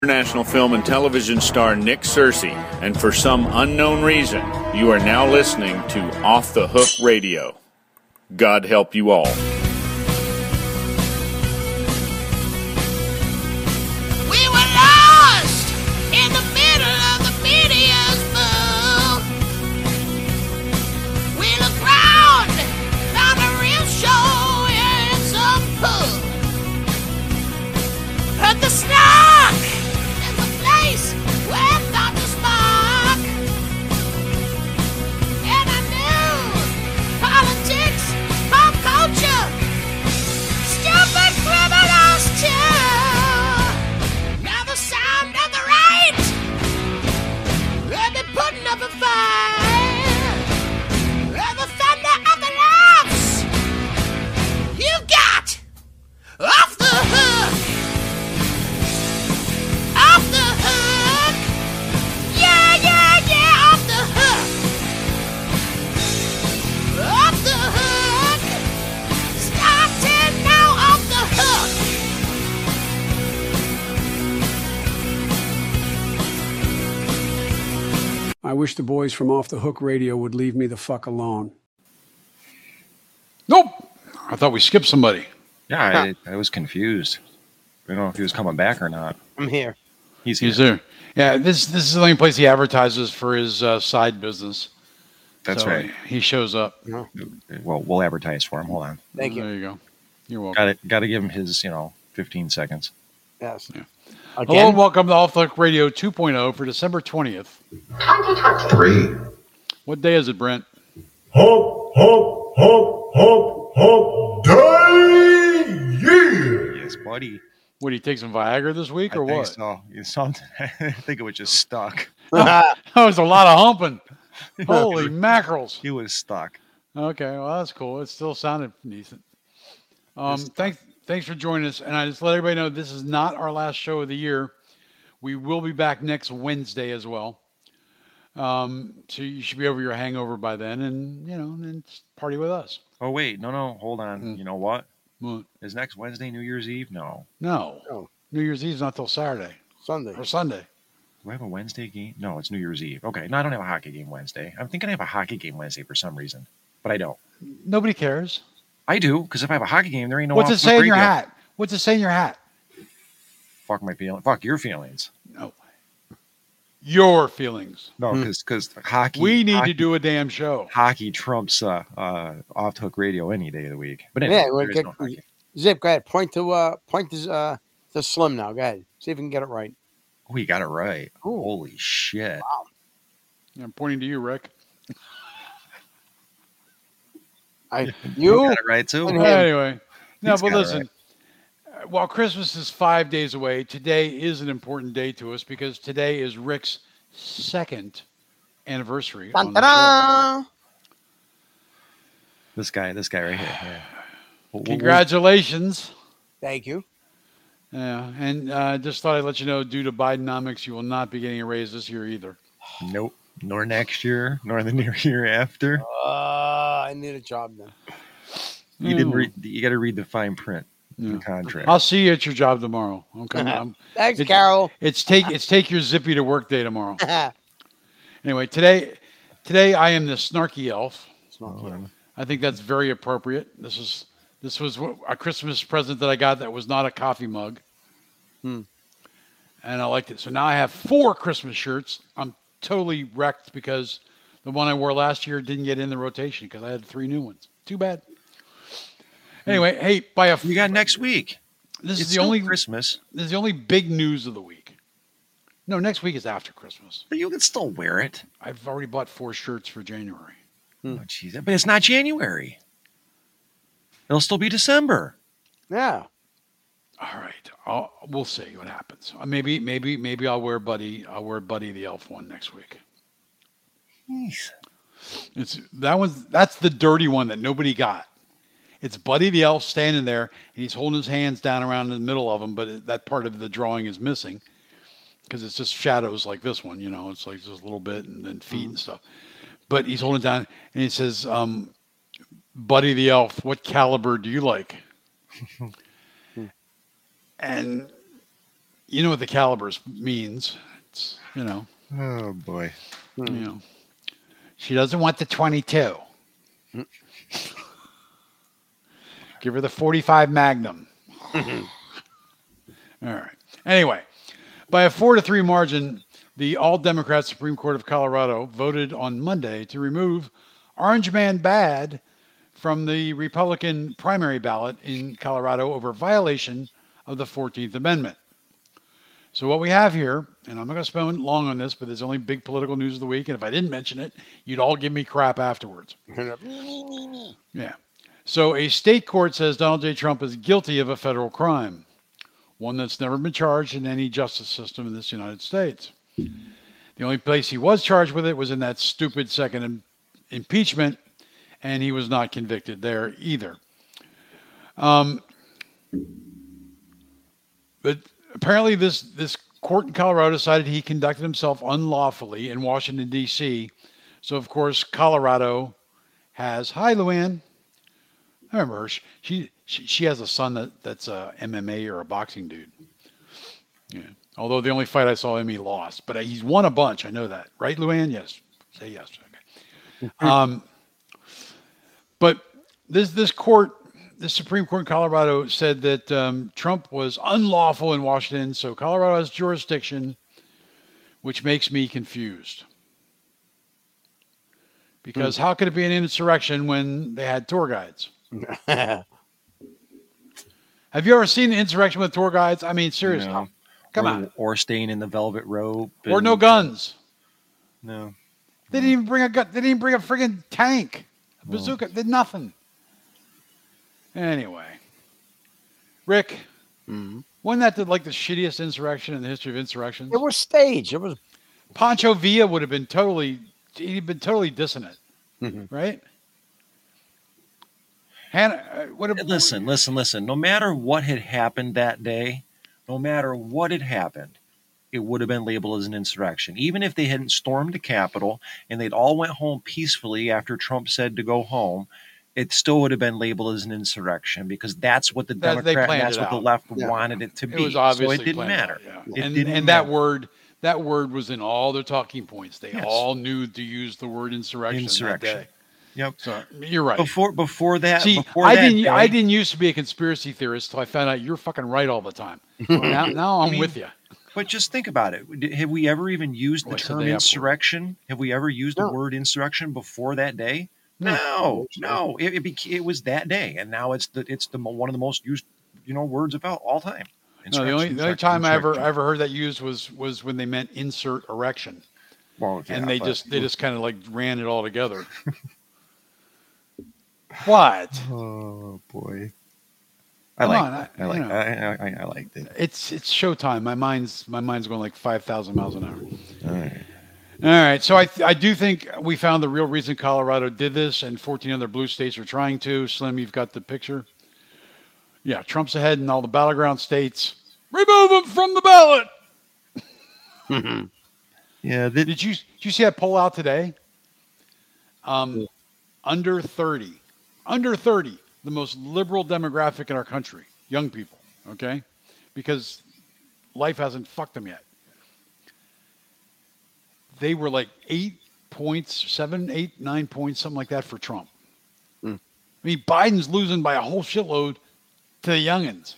International film and television star Nick Searcy, and for some unknown reason, you are now listening to Off the Hook Radio. God help you all. We were lost in the middle of the media's bowl. We looked round, found a real show and some pub. Heard the snark in the place where thought to spark. And I knew politics, pop culture, stupid criminals too. Now the sound of the right, they'll be putting up a fight. And the thunder of the laughs, you got off the hook. Off the hook. Yeah, yeah, yeah, off the hook. Off the hook. Starting now, off the hook. I wish the boys from Off the Hook Radio would leave me the fuck alone. Nope. I thought we skipped somebody. Yeah, I was confused. I don't know if he was coming back or not. I'm here. He's here. He's there. Yeah, this is the only place he advertises for his side business. That's So right. He shows up. Well, we'll advertise for him. Hold on. Thank you. There you go. You're welcome. Got to give him his, 15 seconds. Yes. Yeah. Again? Hello and welcome to Off the Hook Radio 2.0 for December 20th. 2023. What day is it, Brent? Hump, hump, hump, hump, hump day, yeah. Yes, buddy. What, do you take some Viagra this week or I think what? so. I think it was just stuck. That was a lot of humping. Holy mackerels. He was stuck. Okay, well, that's cool. It still sounded decent. Thanks for joining us. And I just let everybody know this is not our last show of the year. We will be back next Wednesday as well. So you should be over your hangover by then and, and party with us. Oh, wait. No. Hold on. You know what? What? Is next Wednesday New Year's Eve? No. No. Oh. New Year's Eve's not till Saturday Sunday. or Sunday. Do I have a Wednesday game? No, it's New Year's Eve. Okay. No, I don't have a hockey game Wednesday. I'm thinking I have a hockey game Wednesday for some reason, but I don't. Nobody cares. I do, because if I have a hockey game, there ain't no. What's it Off the say in your radio. hat? What's it say in your hat? Fuck my feelings. Fuck your feelings. No. Your feelings. No, because hockey. We need hockey, to do a damn show. Hockey trumps off the hook radio any day of the week. But Yeah, anyway, we'll there is get- no hockey. Zip, go ahead. Point to Slim now. Go ahead. See if we can get it right. Oh, you got it right. Ooh. Holy shit. I'm pointing to you, Rick. You got it right too. and him. Anyway, no, He's but got it listen, while Christmas is 5 days away, today is an important day to us because today is Rick's second anniversary. On the show. Dun-da-da! This guy right here. Yeah. Congratulations. Thank you. Yeah, and just thought I'd let you know, due to Bidenomics, you will not be getting a raise this year either. Nope. Nor next year, nor the year after. I need a job then. You didn't read. You got to read the fine print. Yeah. The contract. I'll see you at your job tomorrow. Okay. Thanks, Carol. It's take your zippy to work day tomorrow. Anyway, today I am the snarky elf. I think that's very appropriate. This was a Christmas present that I got that was not a coffee mug. And I liked it. So now I have 4 Christmas shirts. I'm totally wrecked because the one I wore last year didn't get in the rotation because I had 3 new ones. Too bad. Anyway, hey, You got next week. This It's is the still only Christmas, This is the only big news of the week. No, next week is after Christmas. but you can still wear it. I've already bought 4 shirts for January. Oh, jeez, but it's not January. It'll still be December. Yeah. All right, we'll see what happens. Maybe I'll wear Buddy. I'll wear Buddy the Elf one next week. Jeez. That's the dirty one that nobody got. It's Buddy the Elf standing there, and he's holding his hands down around in the middle of him, but that part of the drawing is missing because it's just shadows like this one. It's like just a little bit and then feet and stuff. But he's holding it down, and he says, Buddy the Elf, what caliber do you like? And you know what the calibers means. It's, Oh boy. She doesn't want the 22. Give her the 45 Magnum. All right. Anyway, by a 4-3 margin, the all-Democrat Supreme Court of Colorado voted on Monday to remove Orange Man Bad from the Republican primary ballot in Colorado over violation of the 14th Amendment. So what we have here, and I'm not going to spend long on this, but there's only big political news of the week, and if I didn't mention it, you'd all give me crap afterwards. Yeah. So a state court says Donald J. Trump is guilty of a federal crime, one that's never been charged in any justice system in this United States. The only place he was charged with it was in that stupid second impeachment, and he was not convicted there either. But apparently this court in Colorado decided he conducted himself unlawfully in Washington, D.C. So, of course, Colorado has... Hi, Luann. I remember her. She has a son that's a MMA or a boxing dude. Yeah. Although the only fight I saw him, he lost. But he's won a bunch. I know that. Right, Luann? Yes. Say yes. Okay. But this Supreme Court in Colorado said that Trump was unlawful in Washington, so Colorado has jurisdiction, which makes me confused. Because how could it be an insurrection when they had tour guides? Have you ever seen an insurrection with tour guides? I mean, seriously. No. Come on. Or staying in the velvet rope. Or no guns. No. They didn't even bring a gun. They didn't even bring a friggin' tank. A bazooka. Did nothing. Anyway. Rick, wasn't that the shittiest insurrection in the history of insurrections? It was staged. It was. Pancho Villa would have been he'd been totally dissonant, right? Hannah, Listen. No matter what had happened that day, it would have been labeled as an insurrection. Even if they hadn't stormed the Capitol and they'd all went home peacefully after Trump said to go home, it still would have been labeled as an insurrection because that's what the the left wanted it to be. It was obviously so it didn't matter. Yeah. That word was in all their talking points. They all knew to use the word insurrection. That day. Yep. So you're right. Before that, see, I didn't used to be a conspiracy theorist until I found out you're fucking right all the time. Now I'm with you. But just think about it. Have we ever even used the term insurrection? Have we ever used the word insurrection before that day? No. It was that day, and now it's one of the most used words of all time. No, the only time I ever heard that used was when they meant insert erection. Well, yeah, and they just kind of ran it all together. What? Oh boy. I liked it. It's showtime. My mind's going 5,000 miles an hour. All right. So I do think we found the real reason Colorado did this, and 14 other blue states are trying to. Slim, you've got the picture. Yeah, Trump's ahead in all the battleground states. Remove him from the ballot. Yeah. Did you see that poll out today? Under 30. Under 30, the most liberal demographic in our country. Young people, okay? Because life hasn't fucked them yet. They were 8 points, 7, 8, 9 points, something like that for Trump. I mean, Biden's losing by a whole shitload to the youngins.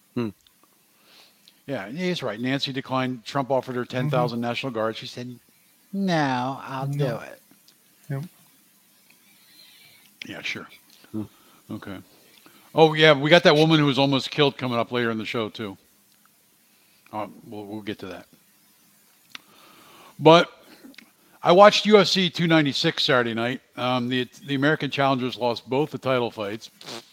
Yeah, he's right. Nancy declined. Trump offered her 10,000 National Guard. She said, no, I'll do it. Yep. Yeah, sure. Okay. Oh, yeah, we got that woman who was almost killed coming up later in the show, too. We'll get to that. But I watched UFC 296 Saturday night. The American challengers lost both the title fights.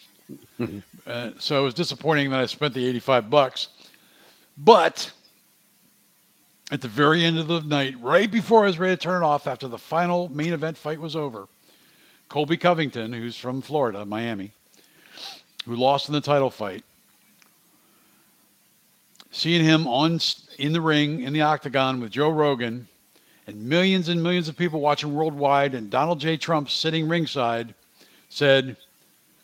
So it was disappointing that I spent the $85. But at the very end of the night, right before I was ready to turn it off after the final main event fight was over, Colby Covington, who's from Florida, Miami, who lost in the title fight, seeing him in the ring, in the octagon with Joe Rogan, and millions of people watching worldwide, and Donald J. Trump sitting ringside, said,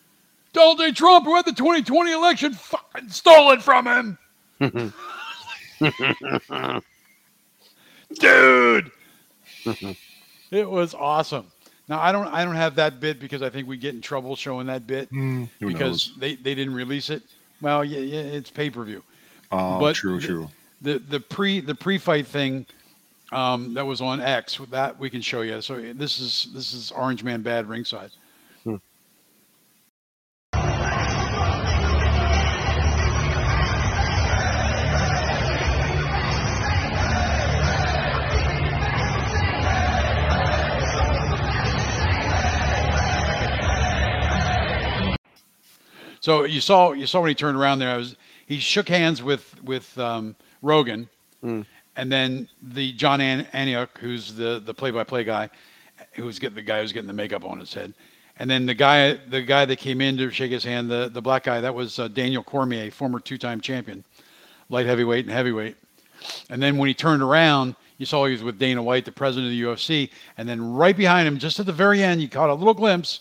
Donald J. Trump, who had the 2020 election, fucking stole it from him. Dude, it was awesome. Now I don't have that bit because I think we get in trouble showing that bit because they didn't release it. Well, yeah, it's pay-per-view. Oh, but true. The pre-fight thing that was on X, that we can show you. So this is Orange Man Bad ringside. So you saw when he turned around there. He shook hands with Rogan, and then the John Antioch, who's the play-by-play guy, who's getting the makeup on his head, and then the guy that came in to shake his hand, the black guy, that was Daniel Cormier, former 2-time champion, light heavyweight and heavyweight. And then when he turned around, you saw he was with Dana White, the president of the UFC, and then right behind him, just at the very end, you caught a little glimpse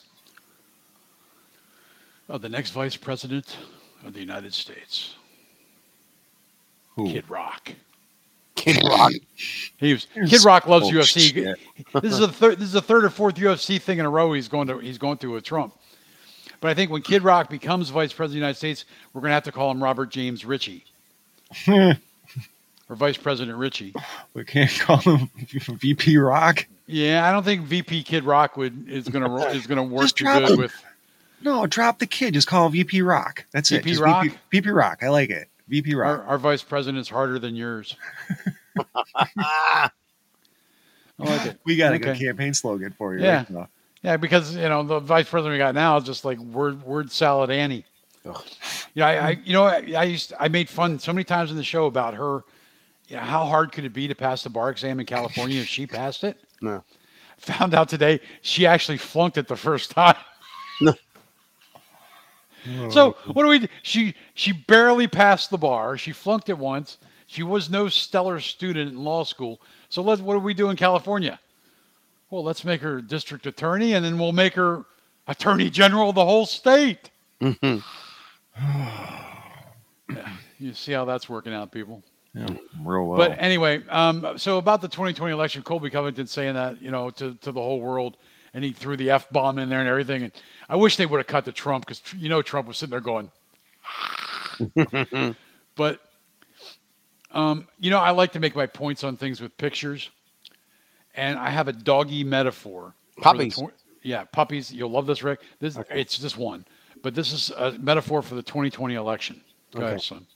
of the next vice president of the United States. Who? Kid Rock. Kid Rock. Kid Rock loves UFC. Shit. This is the third or fourth UFC thing in a row he's going through with Trump. But I think when Kid Rock becomes vice president of the United States, we're going to have to call him Robert James Ritchie. Or Vice President Ritchie. We can't call him VP Rock. Yeah, I don't think VP Kid Rock is going to work too good with. No, drop the kid. Just call him VP Rock. That's VP it. Just Rock? VP Rock. I like it. VP Rock. Our vice president's harder than yours. I like it. We got a good campaign slogan for you. Yeah. Right now. Yeah, because the vice president we got now is just like word salad Annie. I made fun so many times in the show about her. How hard could it be to pass the bar exam in California if she passed it? No. Found out today she actually flunked it the first time. No. So what do we do? She barely passed the bar. She flunked it once. She was no stellar student in law school. So what do we do in California? Well, let's make her district attorney, and then we'll make her attorney general of the whole state. Mm-hmm. Yeah, you see how that's working out, people. Yeah, real well. But anyway, so about the 2020 election, Colby Covington saying that, to the whole world, and he threw the F-bomb in there and everything. And I wish they would have cut to Trump because, Trump was sitting there going. But, I like to make my points on things with pictures. And I have a doggy metaphor. Puppies. Puppies. You'll love this, Rick. It's just one. But this is a metaphor for the 2020 election. Go ahead, son.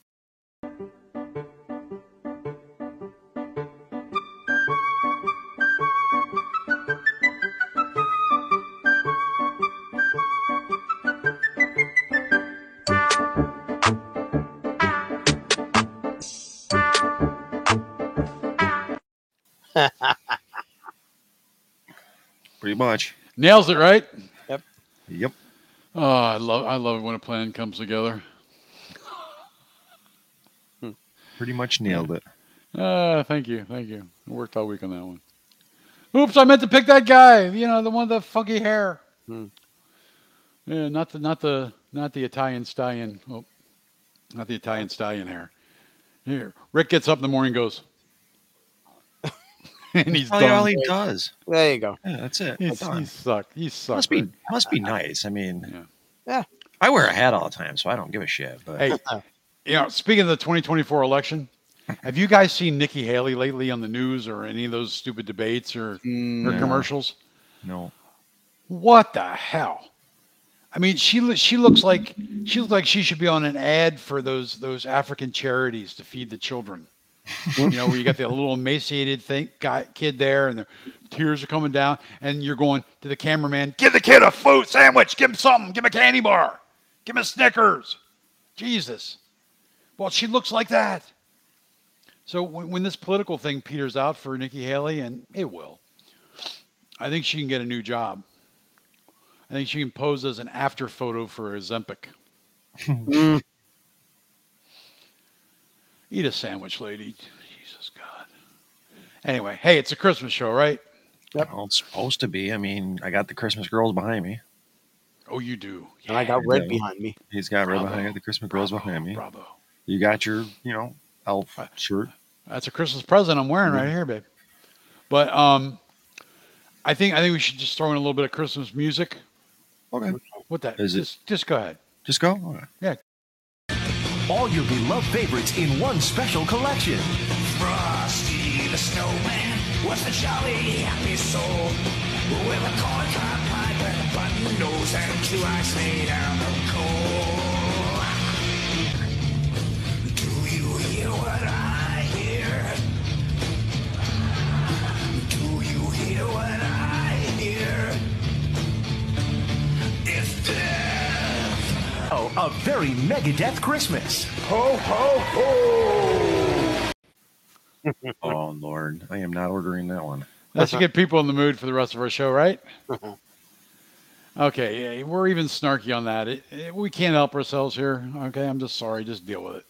Pretty much. Nails it, right? Yep. Oh, I love it when a plan comes together. Pretty much nailed it. Thank you. I worked all week on that one. Oops, I meant to pick that guy. The one with the funky hair. Yeah, not the Italian stallion. Oh, not the Italian stallion hair. Here, Rick gets up in the morning and goes, and he's done. All he does. There you go. Yeah, that's it. He sucked. Must be nice. I mean, Yeah. I wear a hat all the time, so I don't give a shit. But Hey, speaking of the 2024 election, have you guys seen Nikki Haley lately on the news or any of those stupid debates or commercials? no. What the hell? I mean, she looks like she should be on an ad for those African charities to feed the children. Where you got the little emaciated kid there, and the tears are coming down, and you're going to the cameraman, give the kid a food sandwich, give him something, give him a candy bar, give him a Snickers. Jesus. Well, she looks like that. So when this political thing peters out for Nikki Haley, and it will, I think she can get a new job. I think she can pose as an after photo for Ozempic. Eat a sandwich, lady. Jesus God. Anyway, hey, it's a Christmas show, right? Yep. Well, it's supposed to be. I mean, I got the Christmas girls behind me. Oh, you do. And I got red behind me. He's got red behind me. The Christmas girls behind me. Bravo. You got your, elf shirt. That's a Christmas present I'm wearing right here, babe. But I think we should just throw in a little bit of Christmas music. Okay. What that? Is just go ahead. Just go? Okay. Yeah. All your beloved favorites in one special collection. Frosty the Snowman was a jolly happy soul with a corncob pipe and a button nose and 2 eyes made out of coal. Do you hear what I hear? Do you hear what I hear? It's death. Oh, a very Megadeth Christmas. Ho, ho, ho! Oh, Lord. I am not ordering that one. That should get people in the mood for the rest of our show, right? Okay, yeah, we're even snarky on that. We can't help ourselves here. Okay, I'm just sorry. Just deal with it.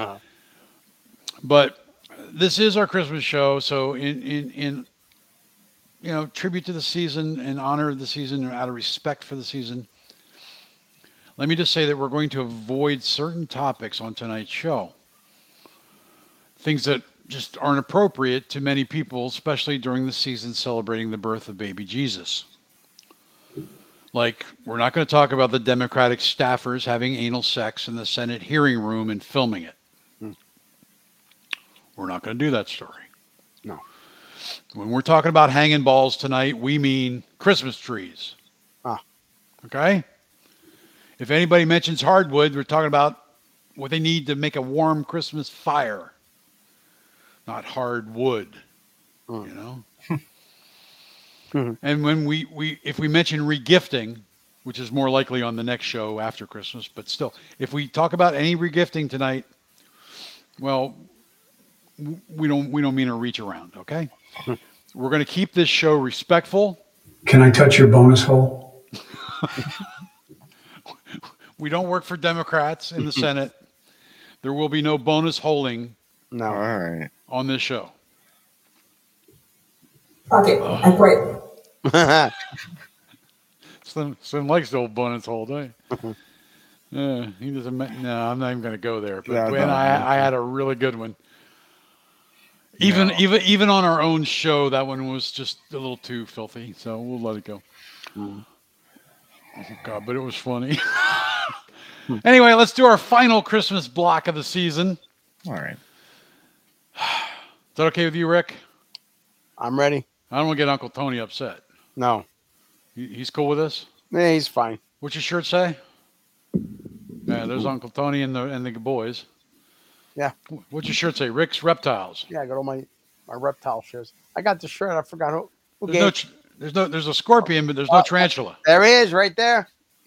But this is our Christmas show, so in tribute to the season and honor of the season and out of respect for the season, let me just say that we're going to avoid certain topics on tonight's show. Things that just aren't appropriate to many people, especially during the season celebrating the birth of baby Jesus. Like, we're not going to talk about the Democratic staffers having anal sex in the Senate hearing room and filming it. We're not going to do that story. No. When we're talking about hanging balls tonight, we mean Christmas trees. Okay? If anybody mentions hardwood, we're talking about what they need to make a warm Christmas fire. Not hardwood, you know? And when if we mention regifting, which is more likely on the next show after Christmas, but still, if we talk about any regifting tonight, well, we don't mean to reach around, okay? We're going to keep this show respectful. Can I touch your bonus hole? We don't work for Democrats in the Senate. There will be no bonus holding No. All right. on this show. Fuck it. I quit. Slim likes the old bonus hold, eh? He doesn't. No, I'm not even going to go there. But Yeah, when no. I had a really good one. Even on our own show, that one was just a little too filthy. So we'll let it go. Oh God, but it was funny. Anyway, let's do our final Christmas block of the season. All right. Is that okay with you, Rick? I'm ready. I don't want to get Uncle Tony upset. No. He's cool with this? Yeah, he's fine. What's your shirt say? Yeah, there's Uncle Tony and the boys. Yeah. What's your shirt say? Rick's Reptiles. Yeah, I got all my reptile shirts. I got the shirt. I forgot who gave. There's a scorpion, but there's no tarantula. There he is, right there.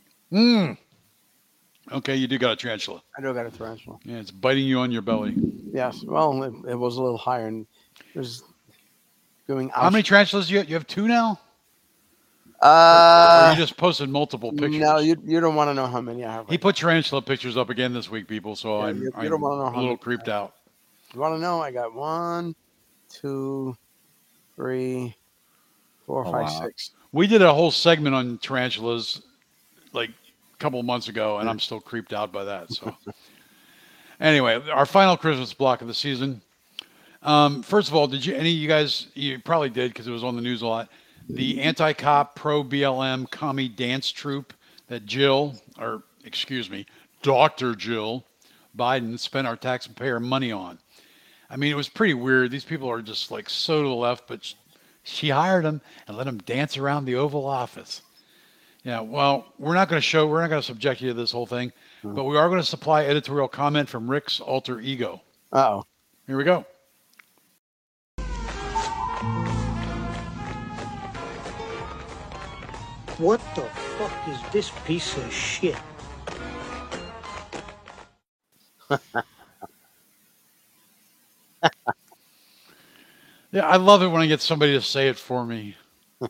Okay, you do got a tarantula. I do got a tarantula. Yeah, it's biting you on your belly. Yes. Well, it was a little higher, and it was doing. How many tarantulas do you have? You have 2 now? Or you just posted multiple pictures? No, you don't want to know how many I have. He put tarantula pictures up again this week, people. So Yeah, I'm you don't wanna know a how little many creeped out. You want to know? I got 1, 2, 3, 4, 5, 6. We did a whole segment on tarantulas like a couple of months ago, and I'm still creeped out by that. So anyway, our final Christmas block of the season. First of all, did any of you guys? You probably did because it was on the news a lot. The anti-cop, pro-BLM commie dance troupe that Dr. Jill Biden spent our taxpayer money on. I mean, it was pretty weird. These people are just like so to the left, but she hired them and let them dance around the Oval Office. Yeah, well, we're not going to subject you to this whole thing, but we are going to supply editorial comment from Rick's alter ego. Uh-oh. Here we go. What the fuck is this piece of shit? Yeah, I love it when I get somebody to say it for me. I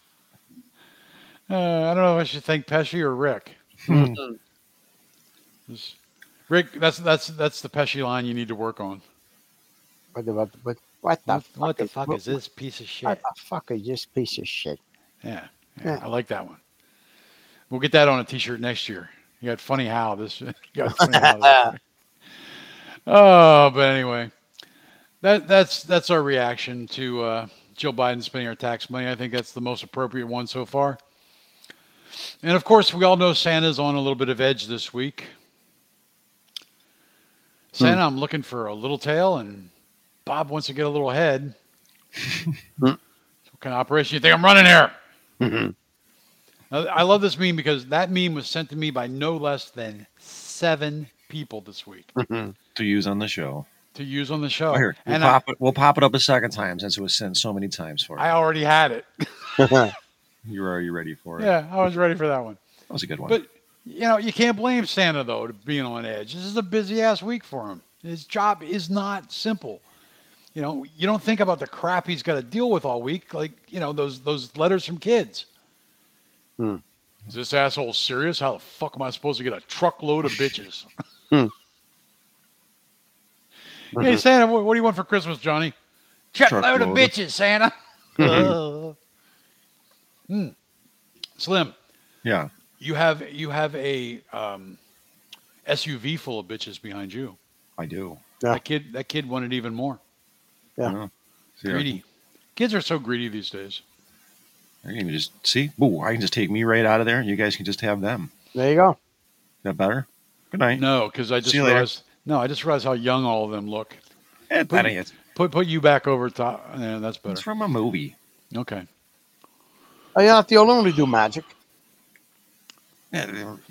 don't know if I should thank Pesci or Rick. Rick, that's the Pesci line you need to work on. What the fuck is this piece of shit? What the fuck is this piece of shit? Yeah, I like that one. We'll get that on a T-shirt next year. You got funny how this. Oh, but anyway, that's our reaction to Joe Biden spending our tax money. I think that's the most appropriate one so far. And of course, we all know Santa's on a little bit of edge this week. Santa, I'm looking for a little tail, and Bob wants to get a little head. What kind of operation you think I'm running here? Now, I love this meme because that meme was sent to me by no less than 7 people this week. To use on the show. Oh, here, we'll pop it up a second time since it was sent so many times for it. I already had it. You were already ready for it. Yeah, I was ready for that one. That was a good one. But, you can't blame Santa, though, to being on edge. This is a busy-ass week for him. His job is not simple. You don't think about the crap he's got to deal with all week, like, those letters from kids. Is this asshole serious? How the fuck am I supposed to get a truckload of bitches? Hey, Santa, what do you want for Christmas, Johnny? Truckload of bitches, Santa. Slim. Yeah. You have a SUV full of bitches behind you. I do. Yeah. That kid wanted even more. Yeah. Greedy. Kids are so greedy these days. You can just see. Ooh, I can just take me right out of there. You guys can just have them. There you go. Is that better? Good night. No, because I just realized. No, I just realized how young all of them look. Put you back over top. Yeah, that's better. It's from a movie. Okay. Oh, you're not the only one to do magic. Yeah.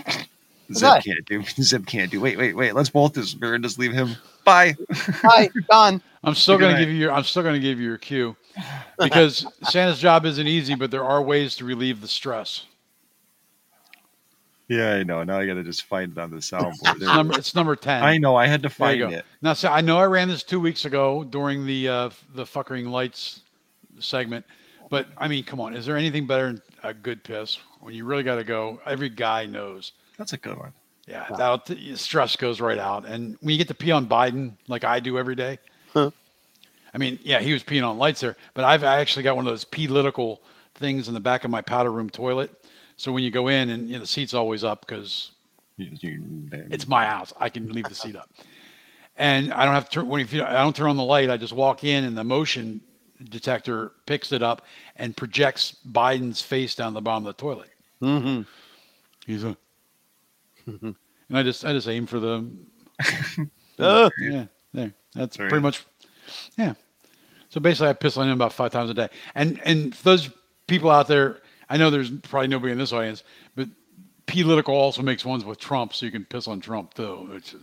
Zeb can't do. Wait. Let's both just leave him. Bye. Bye. Gone. I'm still going to give you your cue because Santa's job isn't easy, but there are ways to relieve the stress. Yeah, I know. Now I got to just find it on the soundboard. It's number 10. I know. I had to find it. Now, so I know I ran this 2 weeks ago during the fuckering lights segment, but I mean, come on. Is there anything better than a good piss when you really got to go? Every guy knows. That's a good one. Yeah, stress goes right out. And when you get to pee on Biden, like I do every day, I mean, yeah, he was peeing on lights there, but I actually got one of those pee-litical things in the back of my powder room toilet. So when you go in, and the seat's always up because it's my house, I can leave the seat up, and I don't have to turn. I don't turn on the light. I just walk in, and the motion detector picks it up and projects Biden's face down the bottom of the toilet. Mm-hmm. And I just aim for the. Yeah, there. That's pretty much. Yeah. So basically, I piss on him about 5 times a day, and for those people out there. I know there's probably nobody in this audience, but P-Litical also makes ones with Trump, so you can piss on Trump too. Which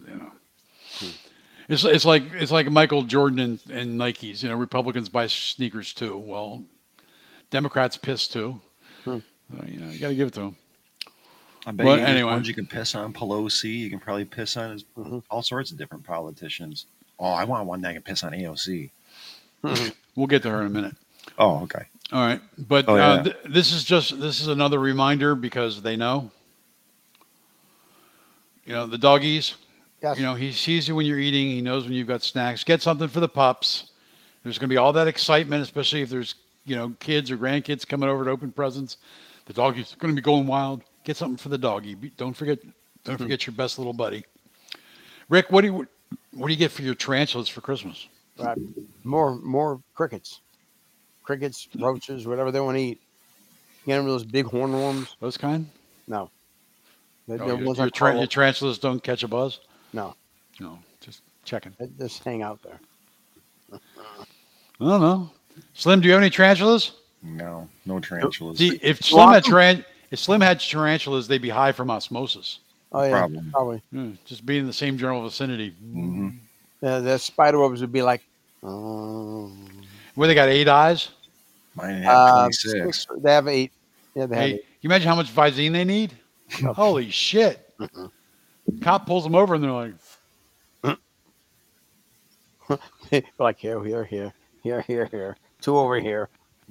it's like Michael Jordan and Nikes. Republicans buy sneakers too. Well, Democrats piss too. So, you got to give it to them. I bet anyway, ones you can piss on Pelosi. You can probably piss on all sorts of different politicians. Oh, I want one that can piss on AOC. We'll get to her in a minute. Oh, okay. All right, but this is another reminder because they know. The doggies. Yes. He sees you when you're eating. He knows when you've got snacks. Get something for the pups. There's going to be all that excitement, especially if there's kids or grandkids coming over to open presents. The doggies going to be going wild. Get something for the doggy. Don't forget your best little buddy. Rick, what do you get for your tarantulas for Christmas? More crickets. Crickets, roaches, whatever they want to eat. Get them those big hornworms. Those kind? No. Your tarantulas don't catch a buzz? No. No, just checking. They just hang out there. I don't know. Slim, do you have any tarantulas? No tarantulas. See, if Slim had tarantulas, they'd be high from osmosis. Oh yeah, probably. Just being in the same general vicinity. Mm-hmm. The spider webs would be like. Where they got 8 eyes? Mine have 26. They have 8. Yeah, they have 8. Can you imagine how much Visine they need? Holy shit. Cop pulls them over and they're like, here. 2 over here.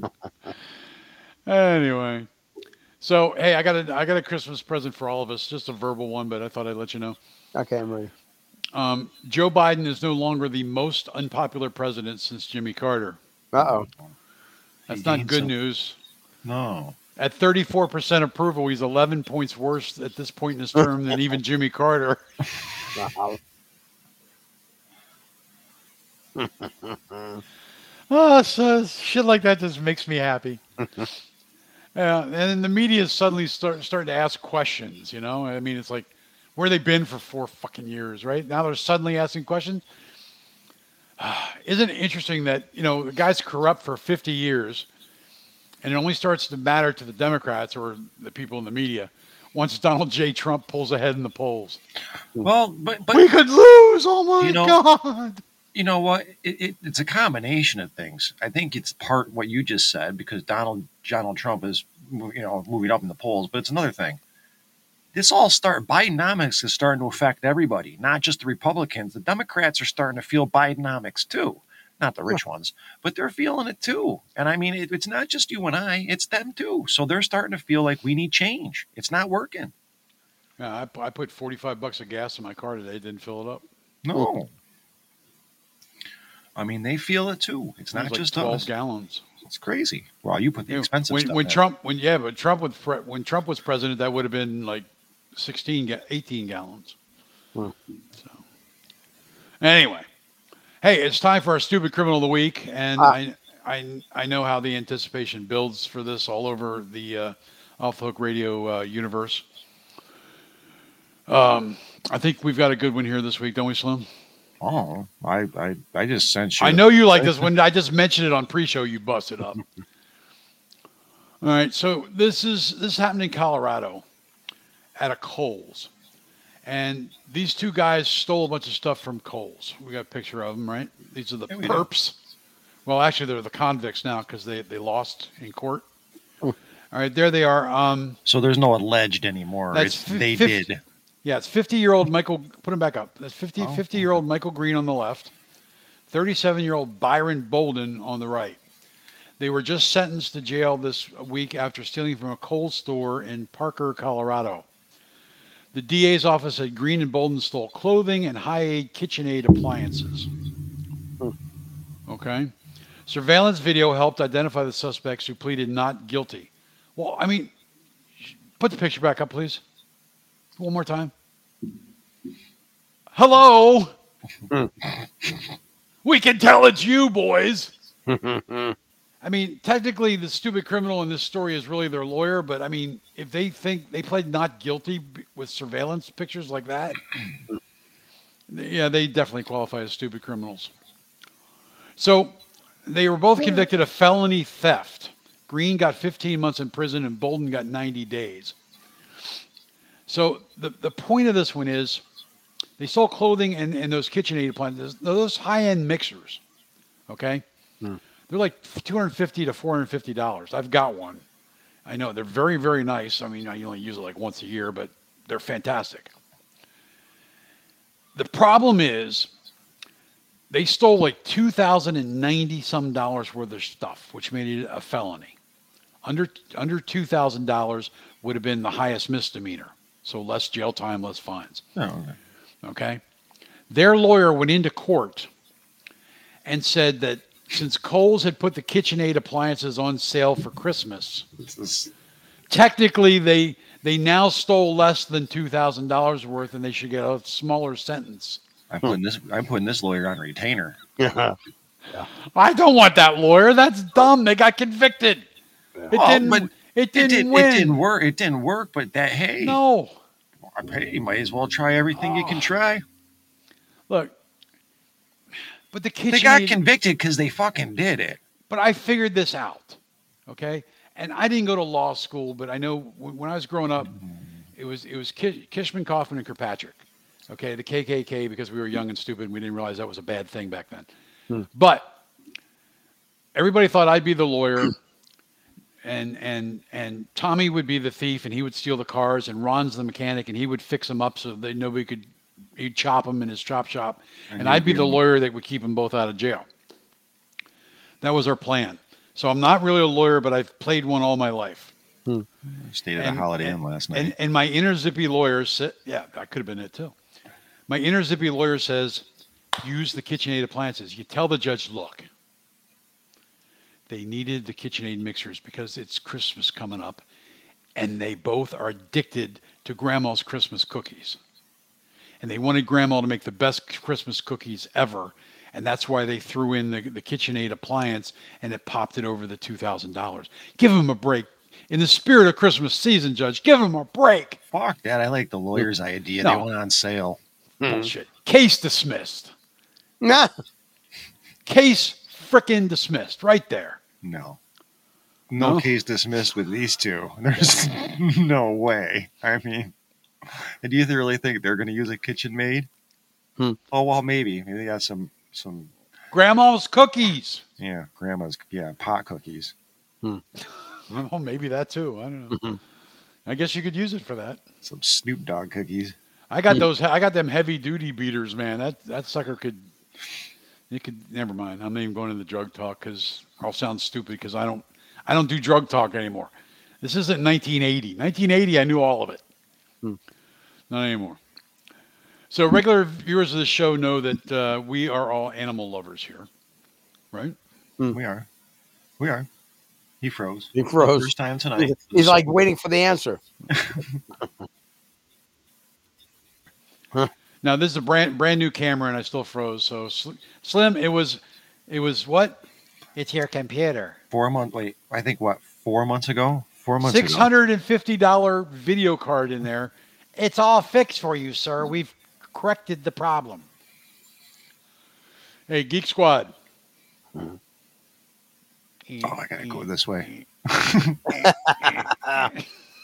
Anyway. So, hey, I got a Christmas present for all of us. Just a verbal one, but I thought I'd let you know. Okay, I'm ready. Joe Biden is no longer the most unpopular president since Jimmy Carter. Uh-oh. That's not good news. No. At 34% approval, he's 11 points worse at this point in his term than even Jimmy Carter. Wow. Oh, so shit like that just makes me happy. And then the media is suddenly starting to ask questions, you know? I mean, it's like, where they been for 4 fucking years, right? Now they're suddenly asking questions. Isn't it interesting that, you know, the guy's corrupt for 50 years, and it only starts to matter to the Democrats or the people in the media once Donald J. Trump pulls ahead in the polls. Well, but we could lose. Oh my God. You know what? It's a combination of things. I think it's part what you just said, because Donald Trump is, you know, moving up in the polls. But it's another thing. Bidenomics is starting to affect everybody, not just the Republicans. The Democrats are starting to feel Bidenomics too. Not the rich ones, but they're feeling it too. And I mean, it's not just you and I, it's them too. So they're starting to feel like we need change. It's not working. Yeah, I put $45 of gas in my car today. Didn't fill it up. No. I mean, they feel it too. It's not just 12 us. gallons. It's crazy. Well, you put the expensive stuff when in. Trump was president, that would have been like 18 gallons. So anyway, hey, it's time for our stupid criminal of the week, and I know how the anticipation builds for this all over the Off the Hook Radio universe. I think we've got a good one here this week, don't we, Slim? Oh, I just sent you. I know you like this one. I just mentioned it on pre-show. You busted up. All right, so this happened in Colorado at a Kohl's, and these two guys stole a bunch of stuff from Kohl's. We got a picture of them, right? These are the perps. Well, actually, they're the convicts now because they lost in court. All right, there they are. So there's no alleged anymore. They did. Yeah, it's 50-year-old Michael. Put him back up. That's 50-year-old Michael Green on the left, 37-year-old Byron Bolden on the right. They were just sentenced to jail this week after stealing from a Kohl's store in Parker, Colorado. The DA's office said Green and Bolden stole clothing and high-aid KitchenAid appliances. Okay. Surveillance video helped identify the suspects who pleaded not guilty. Well, I mean, put the picture back up, please. One more time. Hello. We can tell it's you, boys. I mean, technically, the stupid criminal in this story is really their lawyer, but I mean, if they think they pled not guilty with surveillance pictures like that, yeah, they definitely qualify as stupid criminals. So they were both convicted of felony theft. Green got 15 months in prison and Bolden got 90 days. So the point of this one is they stole clothing and those KitchenAid appliances, those high-end mixers, okay? They're like $250 to $450. I've got one. I know. They're very, very nice. I mean, I only use it like once a year, but they're fantastic. The problem is they stole like $2,090 worth of stuff, which made it a felony. Under $2,000 would have been the highest misdemeanor. So less jail time, less fines. Oh, okay. Their lawyer went into court and said that since Kohl's had put the KitchenAid appliances on sale for Christmas, technically they now stole less than $2,000 worth, and they should get a smaller sentence. I'm putting this lawyer on retainer. Yeah. I don't want that lawyer. That's dumb. They got convicted. It didn't win. It didn't work. But hey, no. You might as well try everything you can try. Look, but the KitchenAid, they got convicted because they fucking did it. But I figured this out, okay? And I didn't go to law school, but I know when I was growing up, it was Kishman, Kaufman, and Kirkpatrick, okay? The KKK, because we were young and stupid, and we didn't realize that was a bad thing back then. But everybody thought I'd be the lawyer. And Tommy would be the thief, and he would steal the cars, and Ron's the mechanic, and he would fix them up so that nobody could. He'd chop them in his chop shop, and I'd be the lawyer that would keep them both out of jail. That was our plan. So I'm not really a lawyer, but I've played one all my life. Stayed at a Holiday Inn last night. And my inner zippy lawyer said, yeah, that could have been it too. My inner zippy lawyer says, use the KitchenAid appliances. You tell the judge, look. They needed the KitchenAid mixers because it's Christmas coming up, and they both are addicted to Grandma's Christmas cookies. And they wanted Grandma to make the best Christmas cookies ever, And that's why they threw in the KitchenAid appliance, and it popped it over the $2,000. Give them a break. In the spirit of Christmas season, Judge, give them a break. Fuck that. I like the lawyer's idea. No. They went on sale. Bullshit. Case dismissed. Nah. Case frickin' dismissed right there. No case dismissed with these two. There's no way. I mean, do you really think they're going to use a KitchenAid? Oh, well, maybe they got some Grandma's cookies. Yeah, grandma's pot cookies. Oh, maybe that too. I don't know. I guess you could use it for that. Some Snoop Dogg cookies. I got those. I got them heavy duty beaters, man. That sucker could. It could. Never mind. I'm not even going into drug talk because I'll sound stupid because I don't do drug talk anymore. This isn't 1980. 1980, I knew all of it. Not anymore. So regular viewers of the show know that we are all animal lovers here, right? We are. He froze. First time tonight. He's like waiting for the answer. Now this is a brand new camera, and I still froze. So Slim, it was what? It's your computer. 4 months. Wait, I think what? 4 months ago. 4 months. $650 video card in there. It's all fixed for you, sir. We've corrected the problem. Hey, Geek Squad. Oh, I gotta go this way. I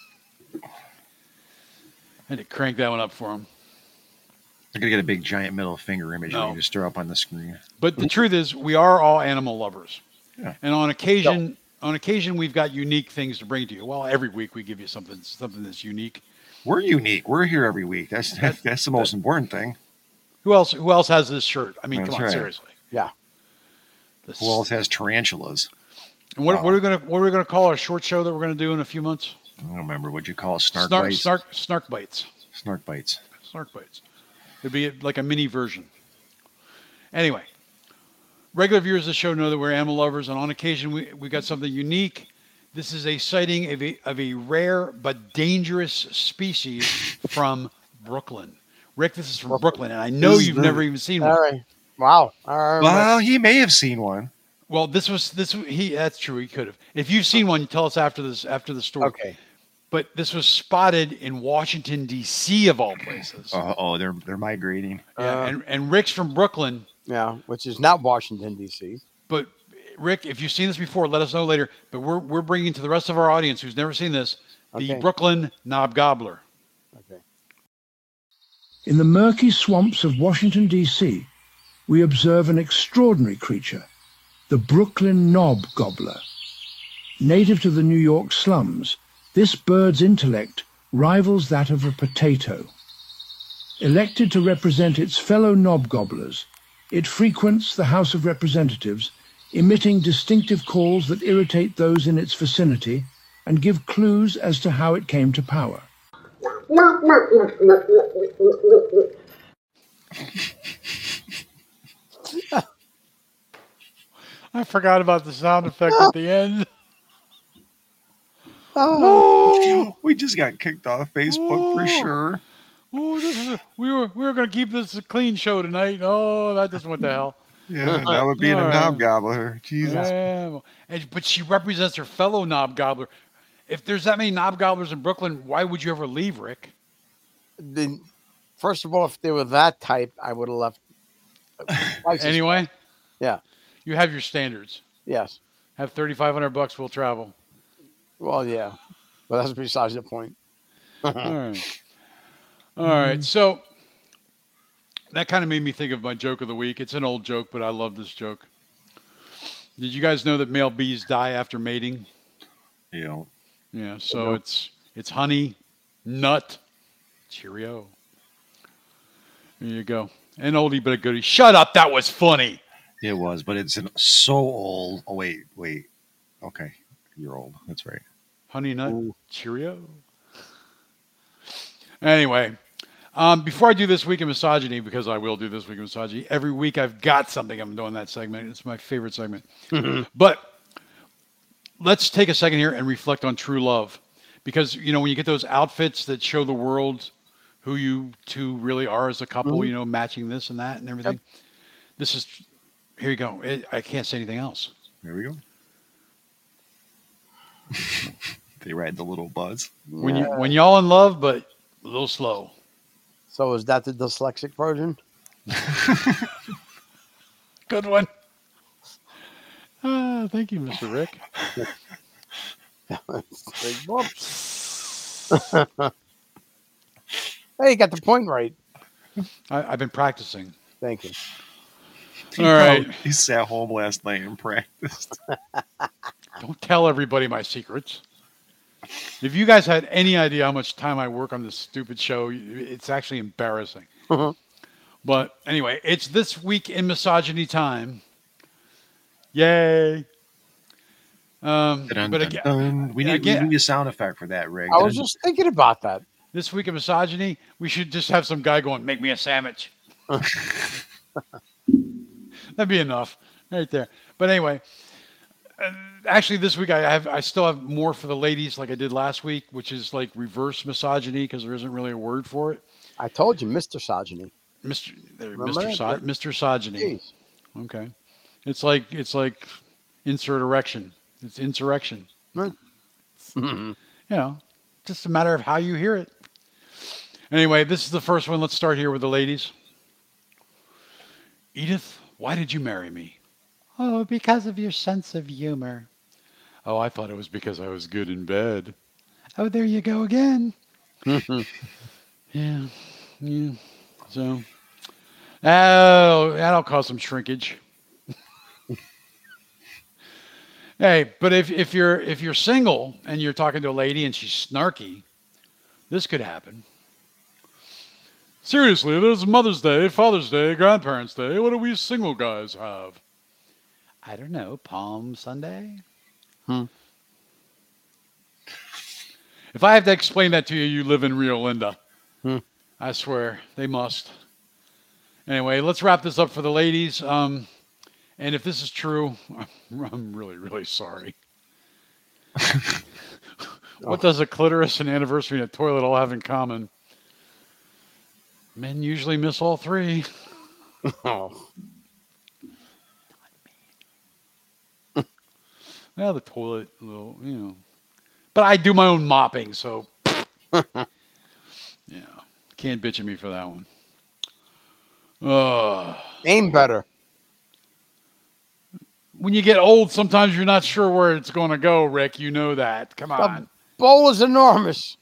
had to crank that one up for him. I gotta get a big giant middle finger image you can just throw up on the screen. But the truth is, we are all animal lovers, yeah. And on occasion, we've got unique things to bring to you. Well, every week we give you something that's unique. We're unique. We're here every week. That's the most important thing. Who else has this shirt? I mean, That's come on, right. seriously. Yeah. Who else has tarantulas? And what are we gonna call our short show that we're gonna do in a few months? I don't remember what you call it. Snark bites. Snark bites. It'd be like a mini version. Anyway, regular viewers of the show know that we're animal lovers, and on occasion we got something unique. This is a sighting of a rare but dangerous species from Brooklyn. Rick, this is from Brooklyn, and I know you've never even seen one. All right. Wow. Well, he may have seen one. Well, that's true. He could have. If you've seen one, you tell us after the story. Okay. But this was spotted in Washington, D.C. of all places. They're migrating. Yeah, and Rick's from Brooklyn. Yeah, which is not Washington, D.C. But Rick, if you've seen this before, let us know later. But we're bringing to the rest of our audience who's never seen this the Brooklyn Knob Gobbler. Okay. In the murky swamps of Washington, D.C., we observe an extraordinary creature, the Brooklyn Knob Gobbler. Native to the New York slums, this bird's intellect rivals that of a potato. Elected to represent its fellow knob gobblers, it frequents the House of Representatives, emitting distinctive calls that irritate those in its vicinity and give clues as to how it came to power. I forgot about the sound effect at the end. Oh, we just got kicked off Facebook for sure. Oh, we were going to keep this a clean show tonight. Oh, that just went to hell. Yeah, that would be a knob gobbler. Jesus. Yeah. But she represents her fellow knob gobbler. If there's that many knob gobblers in Brooklyn, why would you ever leave, Rick? First of all, if they were that type, I would have left. Anyway? Yeah. You have your standards. Yes. Have $3,500, we'll travel. Well, yeah. But that's besides the point. All right. So that kind of made me think of my joke of the week. It's an old joke, but I love this joke. Did you guys know that male bees die after mating? Yeah. Yeah. So it's honey, nut, Cheerio. There you go. An oldie but a goodie. Shut up. That was funny. It was, but it's so old. Oh, wait. Okay. You're old. That's right. Honey nut, Cheerio. Anyway, before I do This Week in Misogyny, because I will do This Week in Misogyny, every week I've got something I'm doing that segment. It's my favorite segment. But let's take a second here and reflect on true love. Because, when you get those outfits that show the world who you two really are as a couple, matching this and that and everything. This is here you go. I can't say anything else. There we go. They ride the little buzz. When y'all in love, but a little slow. So is that the dyslexic version? Good one. Thank you, Mr. Rick. Hey, you got the point right. I've been practicing. Thank you. All right. He sat home last night and practiced. Don't tell everybody my secrets. If you guys had any idea how much time I work on this stupid show, it's actually embarrassing. But anyway, it's This Week in Misogyny time. Yay. But again, we need a sound effect for that, Rick. I was just thinking about that. This Week in Misogyny, we should just have some guy going, make me a sandwich. That'd be enough right there. But anyway, actually this week I still have more for the ladies like I did last week, which is like reverse misogyny because there isn't really a word for it. I told you, Mr. Misogyny. Mr. Misogyny. Okay. It's like insert erection. It's insurrection. You know, just a matter of how you hear it. Anyway, this is the first one. Let's start here with the ladies. Edith, why did you marry me? Oh, because of your sense of humor. Oh, I thought it was because I was good in bed. Oh, there you go again. Yeah. So, that'll cause some shrinkage. Hey, but if you're single and you're talking to a lady and she's snarky, this could happen. Seriously, there's Mother's Day, Father's Day, Grandparents' Day. What do we single guys have? I don't know. Palm Sunday? If I have to explain that to you, you live in Rio Linda. I swear, they must. Anyway, let's wrap this up for the ladies. And if this is true, I'm really, really sorry. What does a clitoris, an anniversary, and a toilet all have in common? Men usually miss all three. Well, the toilet, a little, you know. But I do my own mopping, so yeah, can't bitch at me for that one. Aim better. When you get old, sometimes you're not sure where it's going to go, Rick. You know that. Come on. The bowl is enormous.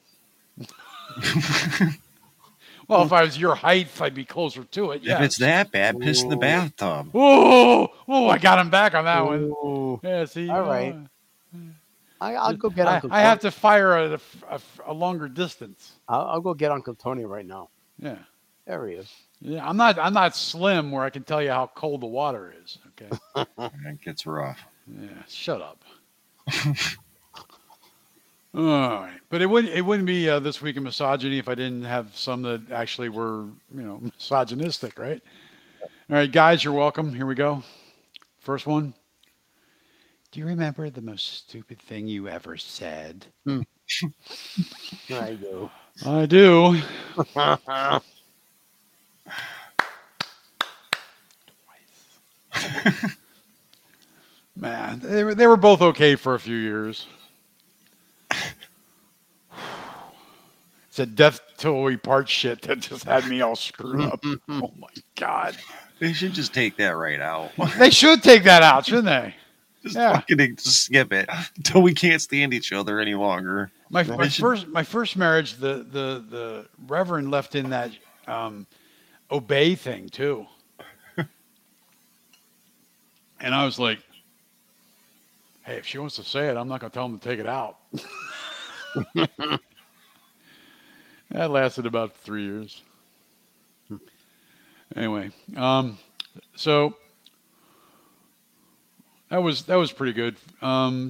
Well, if I was your height, I'd be closer to it. If it's that bad, piss in the bathtub. Oh, I got him back on that one. Yeah, see. All right. I'll go get Uncle Tony. I have to fire at a longer distance. I'll go get Uncle Tony right now. Yeah. There he is. Yeah, I'm not slim where I can tell you how cold the water is. Okay. It gets rough. Yeah, shut up. All right, but it wouldn't be This Week in Misogyny if I didn't have some that actually were, misogynistic, right? All right, guys, you're welcome. Here we go. First one. Do you remember the most stupid thing you ever said? I do. I do. Twice. Man, they were both okay for a few years. It's a death till we part shit that just had me all screwed up. Oh my God. They should just take that right out. They should take that out, shouldn't they? Just fucking skip it until we can't stand each other any longer. My first marriage, the Reverend left in that obey thing too. And I was like, hey, if she wants to say it, I'm not going to tell them to take it out. That lasted about 3 years. Anyway, so that was pretty good. Oh,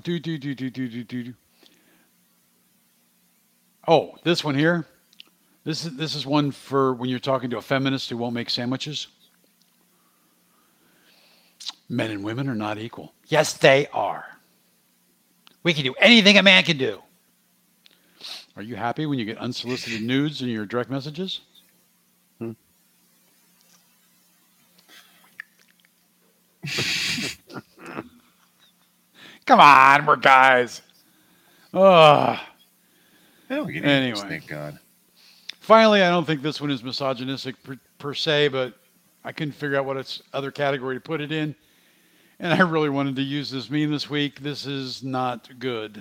this one here. This is one for when you're talking to a feminist who won't make sandwiches. Men and women are not equal. Yes, they are. We can do anything a man can do. Are you happy when you get unsolicited nudes in your direct messages? Come on, we're guys. Anyway. Thank God. Finally, I don't think this one is misogynistic per se, but I couldn't figure out what its other category to put it in. And I really wanted to use this meme this week. This is not good.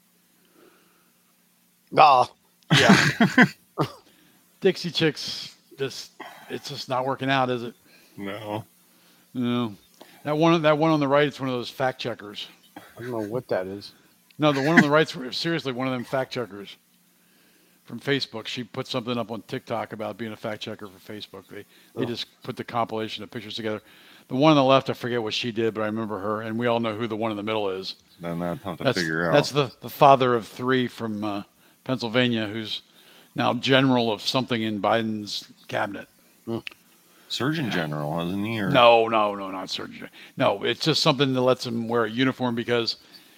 Oh. Yeah. Dixie Chicks, it's just not working out, is it? No. No. That one on the right, it's one of those fact checkers. I don't know what that is. No, the one on the right's seriously one of them fact checkers from Facebook. She put something up on TikTok about being a fact checker for Facebook. They just put the compilation of pictures together. The one on the left, I forget what she did, but I remember her, and we all know who the one in the middle is. Then that's tough to figure out. That's the father of three from Pennsylvania, who's now general of something in Biden's cabinet. Surgeon General, isn't he? Or... No, not Surgeon. No, it's just something that lets him wear a uniform because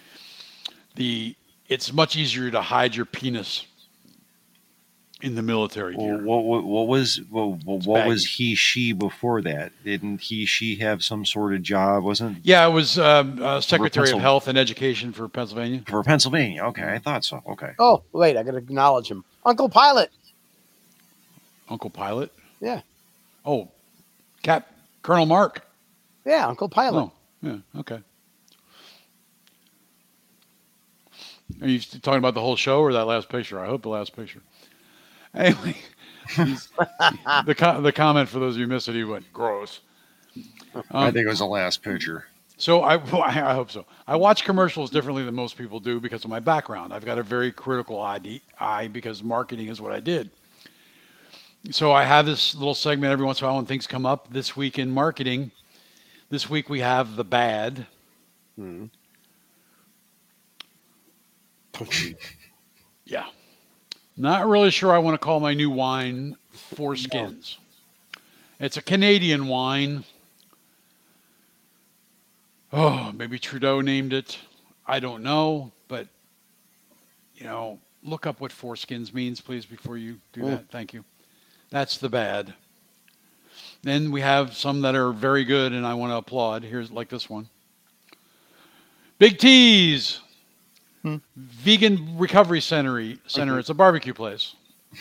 it's much easier to hide your penis in the military gear. What was she before that? Didn't she have some sort of job? Wasn't? Yeah, it was Secretary of Health and Education for Pennsylvania. For Pennsylvania, okay, I thought so. Okay. Oh, wait, I got to acknowledge him, Uncle Pilot. Uncle Pilot? Yeah. Oh, Colonel Mark. Yeah, Uncle Pilot. Oh, yeah, okay. Are you talking about the whole show or that last picture? I hope the last picture. Anyway, the comment for those of you who missed it, he went, gross. I think it was the last picture. So I hope so. I watch commercials differently than most people do because of my background. I've got a very critical eye because marketing is what I did. So I have this little segment every once in a while when things come up. This week in marketing, this week we have the bad. Yeah. Not really sure I want to call my new wine Four Skins. It's a Canadian wine. Oh, maybe Trudeau named it. I don't know, but, look up what Four Skins means, please, before you do that. Thank you. That's the bad. Then we have some that are very good, and I want to applaud. Here's like this one. Big T's. Vegan Recovery Center. It's a barbecue place.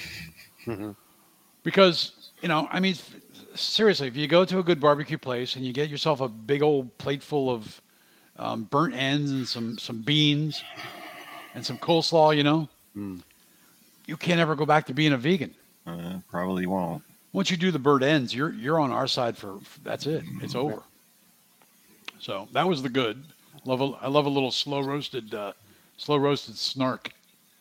Because, seriously, if you go to a good barbecue place and you get yourself a big old plate full of burnt ends and some beans and some coleslaw, you can't ever go back to being a vegan. Probably won't. Once you do the burnt ends, you're on our side for that's it. It's over. So that was the good. I love a little slow roasted snark.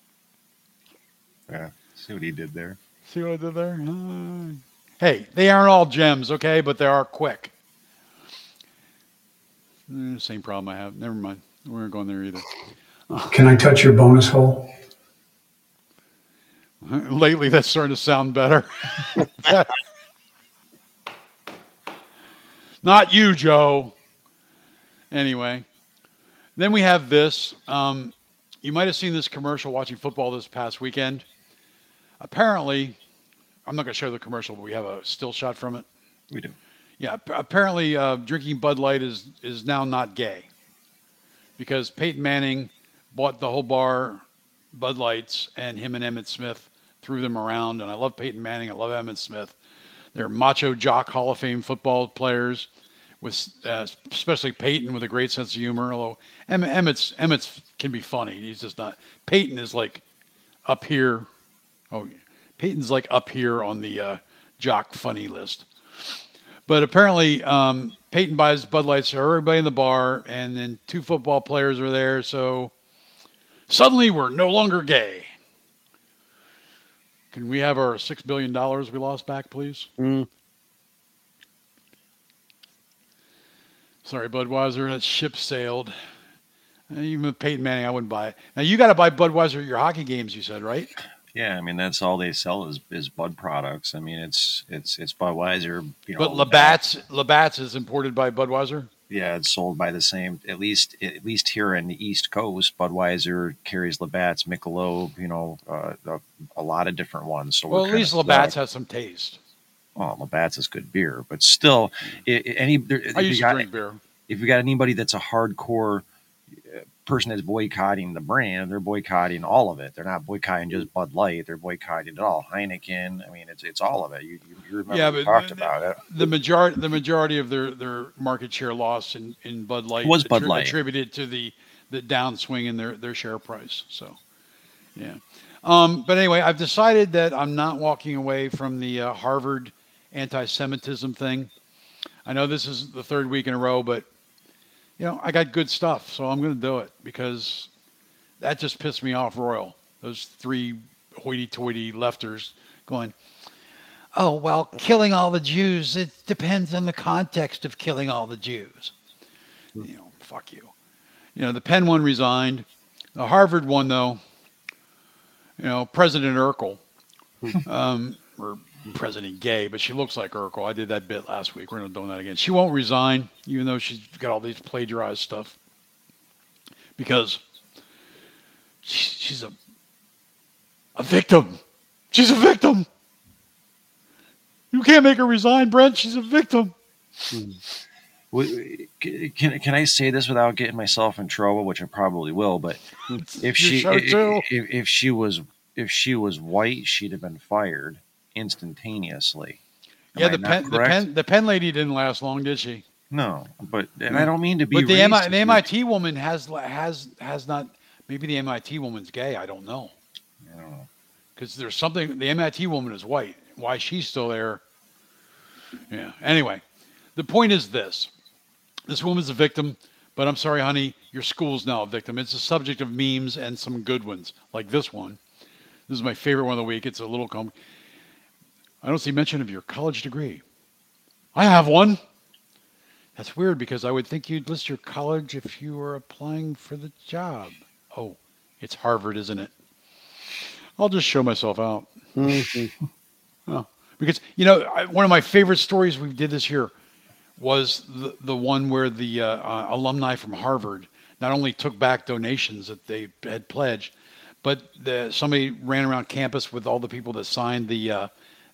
Yeah, see what he did there. See what I did there? Hey, they aren't all gems, okay, but they are quick. Same problem I have. Never mind. We weren't going there either. Can I touch your bonus hole? Lately, that's starting to sound better. Not you, Joe. Anyway, then we have this. You might have seen this commercial watching football this past weekend. Apparently, I'm not going to show the commercial, but we have a still shot from it. We do. Yeah, apparently drinking Bud Light is now not gay because Peyton Manning bought the whole bar Bud Lights, and him and Emmitt Smith threw them around. And I love Peyton Manning. I love Emmitt Smith. They're macho jock Hall of Fame football players, with especially Peyton with a great sense of humor. Although Emmitt's can be funny, he's just not. Peyton is like up here. Oh, Peyton's like up here on the jock funny list. But apparently, Peyton buys Bud Lights for everybody in the bar, and then two football players are there. So suddenly, we're no longer gay. Can we have our $6 billion we lost back, please? Sorry, Budweiser. That ship sailed. Even with Peyton Manning, I wouldn't buy it. Now, you got to buy Budweiser at your hockey games, you said, right? Yeah, I mean, that's all they sell is Bud products. I mean, it's Budweiser. But Labatt's is imported by Budweiser? Yeah, it's sold by the same. At least here in the East Coast, Budweiser carries Labatt's, Michelob. A lot of different ones. So well, at least Labatt's has some taste. Well, Labatt's is good beer, but still, I used to drink beer. if you got anybody that's a hardcore person that's boycotting the brand, they're boycotting all of it. They're not boycotting just Bud Light. They're boycotting it all. Heineken. I mean, it's all of it. You remember we talked about it. The majority of their market share loss in Bud Light was Bud Light attributed to the downswing in their share price. So, yeah. But anyway, I've decided that I'm not walking away from the Harvard anti-Semitism thing. I know this is the third week in a row, but I got good stuff, so I'm going to do it because that just pissed me off royal. Those three hoity-toity lefters going, oh, well, killing all the Jews, it depends on the context of killing all the Jews. Fuck you. The Penn one resigned. The Harvard one, though, President Urkel, or President Gay, but she looks like Urkel. I did that bit last week. We're not doing that again. She won't resign, even though she's got all these plagiarized stuff, because she's a victim. She's a victim. You can't make her resign, Brent. She's a victim. Can I say this without getting myself in trouble, which I probably will? But if she was white, she'd have been fired instantaneously. Yeah, the Penn lady didn't last long, did she? No, but I don't mean to be. But the MIT woman has not. Maybe the MIT woman's gay. I don't know. Because there's something. The MIT woman is white. Why she's still there? Yeah. Anyway, the point is this: this woman's a victim. But I'm sorry, honey, your school's now a victim. It's the subject of memes and some good ones, like this one. This is my favorite one of the week. It's a little I don't see mention of your college degree. I have one. That's weird because I would think you'd list your college if you were applying for the job. Oh, it's Harvard, isn't it? I'll just show myself out. Oh, because, one of my favorite stories we did this year was the one where the alumni from Harvard not only took back donations that they had pledged, but somebody ran around campus with all the people that signed the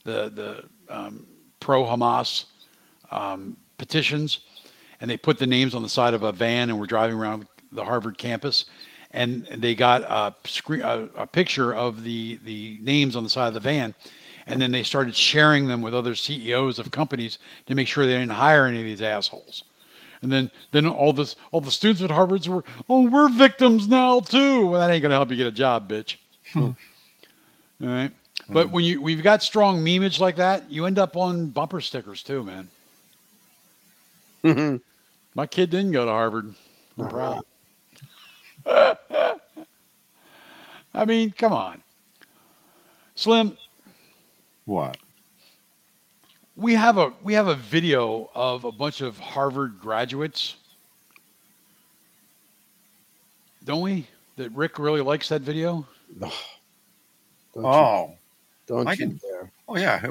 pro-Hamas petitions, and they put the names on the side of a van and were driving around the Harvard campus, and they got a picture of the names on the side of the van, and then they started sharing them with other CEOs of companies to make sure they didn't hire any of these assholes. And then all the students at Harvard were, we're victims now too. Well, that ain't gonna help you get a job, bitch. All right. But when we've got strong memeage like that, you end up on bumper stickers too, man. My kid didn't go to Harvard. I'm proud. I mean, come on. Slim. What? We have a video of a bunch of Harvard graduates. Don't we? That Rick really likes that video? Don't I can. There. Oh yeah.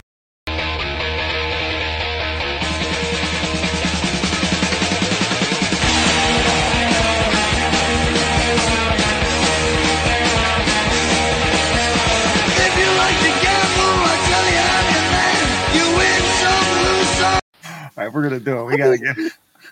If you like to gamble, I tell you I'm your man. You win some, lose some. All right, we're gonna do it. We gotta get.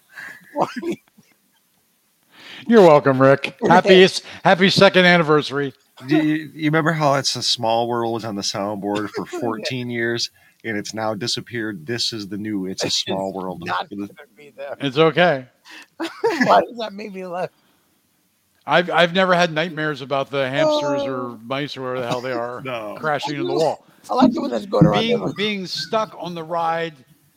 You're welcome, Rick. Happy second anniversary. Do you remember how it's a Small World was on the soundboard for 14 years and it's now disappeared? This is the new It's a Small World. Not gonna be there. It's okay. Why does that make me laugh? I've never had nightmares about the hamsters or mice or whatever the hell they are crashing into the wall. I like the one that's going around. Being stuck on the ride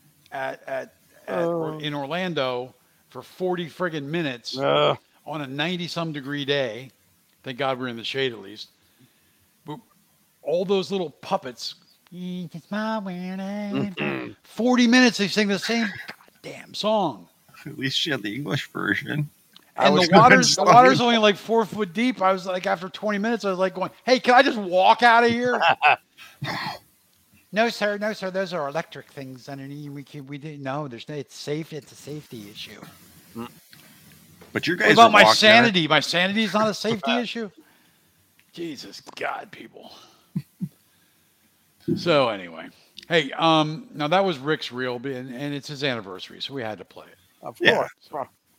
in Orlando for 40 friggin' minutes on a 90-some degree day. Thank God we're in the shade at least. But all those little puppets, 40 minutes they sing the same goddamn song. At least she had the English version. And the water's only like 4 foot deep. I was like, after 20 minutes, I was like going, hey, can I just walk out of here? No, sir. Those are electric things underneath. We didn't know. It's safe. It's a safety issue. But you guys what about my sanity? My sanity is not a safety issue. Jesus God, people. So anyway, hey, now that was Rick's reel, and it's his anniversary, so we had to play it. Of course.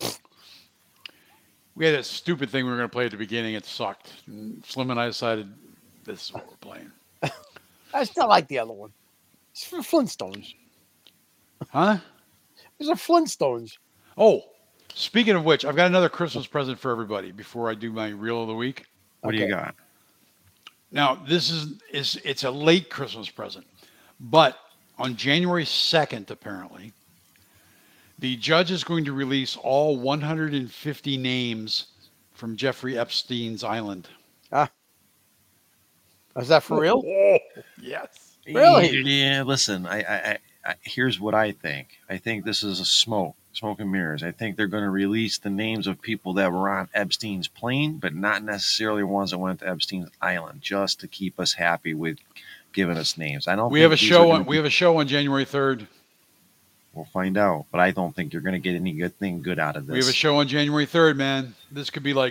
We had a stupid thing we were going to play at the beginning. It sucked. And Slim and I decided this is what we're playing. I still like the other one. It's for Flintstones. Huh? These are Flintstones. Oh, speaking of which, I've got another Christmas present for everybody before I do my reel of the week. What do you got? Now, this it's a late Christmas present, but on January 2nd, apparently, the judge is going to release all 150 names from Jeffrey Epstein's island. Ah. Is that for real? Oh, yes. Really? Yeah, listen, I here's what I think. I think this is a smoke and mirrors. I think they're going to release the names of people that were on Epstein's plane, but not necessarily ones that went to Epstein's island, just to keep us happy with giving us names. I don't. We have a show on January 3rd. We'll find out, but I don't think you're going to get any good out of this. We have a show on January 3rd, man. This could be like.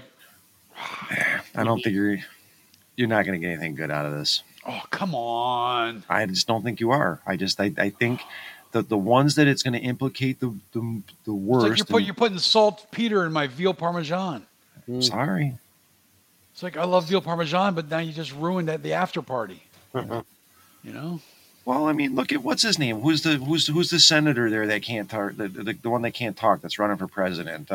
I don't think you're not going to get anything good out of this. Oh, come on. I just don't think you are. I think the ones that it's going to implicate the worst. It's like you're putting saltpeter in my veal parmesan. Sorry. It's like I love veal parmesan, but now you just ruined the after party. You know? Well, I mean, look at what's his name? Who's the senator there that can't talk? The one that can't talk that's running for president?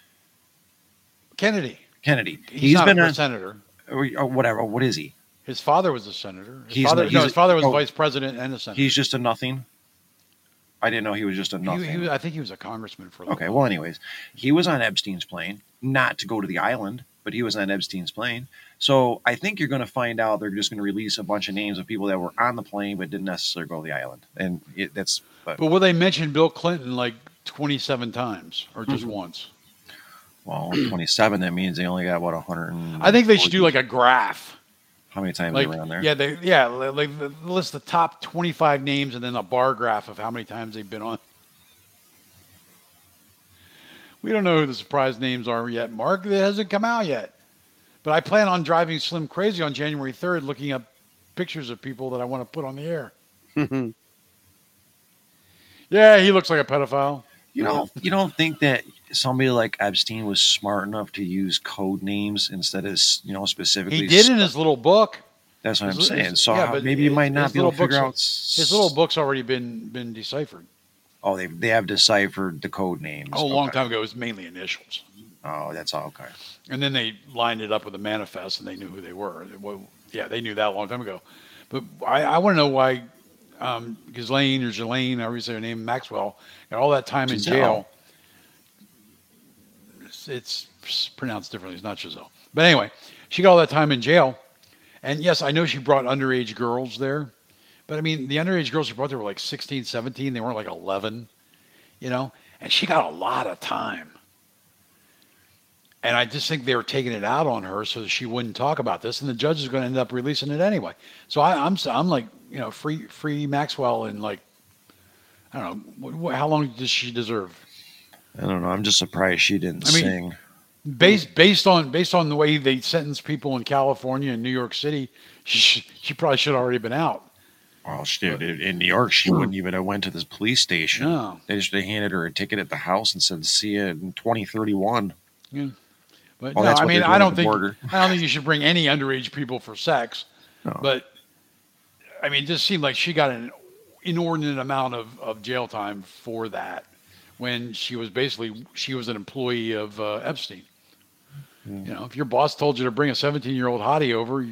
Kennedy. He's not been a senator. Or whatever. What is he? His father was a senator. His father was vice president and a senator. He's just a nothing. I didn't know he was just a nothing. I think he was a congressman for a little while. Well, anyways, he was on Epstein's plane, not to go to the island, but he was on Epstein's plane. So I think you're going to find out they're just going to release a bunch of names of people that were on the plane but didn't necessarily go to the island. And But will they mention Bill Clinton like 27 times or just once? Well, 27, that means they only got, 100? I think they should do like a graph. How many times they were on there? Yeah, like list the top 25 names and then a bar graph of how many times they've been on. We don't know who the surprise names are yet, Mark. It hasn't come out yet. But I plan on driving Slim crazy on January 3rd, looking up pictures of people that I want to put on the air. Yeah, he looks like a pedophile. You don't think that somebody like Epstein was smart enough to use code names instead of specifically? He did in his little book. That's what I'm saying. So maybe you might not be able to figure out. His little book's already been deciphered. Oh, they have deciphered the code names. Oh, a long time ago, it was mainly initials. Oh, that's all okay. And then they lined it up with a manifest, and they knew who they were. Yeah, they knew that a long time ago. But I want to know why Ghislaine or Ghislaine, however you say her name, Maxwell, got all that time in jail. It's pronounced differently. It's not Giselle. But anyway, she got all that time in jail. And yes, I know she brought underage girls there. But I mean, the underage girls she brought there were like 16, 17. They weren't like 11, and she got a lot of time. And I just think they were taking it out on her so that she wouldn't talk about this. And the judge is going to end up releasing it anyway. So I'm like, free Maxwell in like, I don't know, how long does she deserve? I don't know. I'm just surprised she didn't sing. Based on the way they sentence people in California and New York City, she probably should have already been out. Well, in New York, she wouldn't even have went to this police station. No. They just handed her a ticket at the house and said, "See you in 2031." Yeah, but I don't think you should bring any underage people for sex. No. But I mean, it just seemed like she got an inordinate amount of jail time for that when she was an employee of Epstein. If your boss told you to bring a 17-year-old hottie over.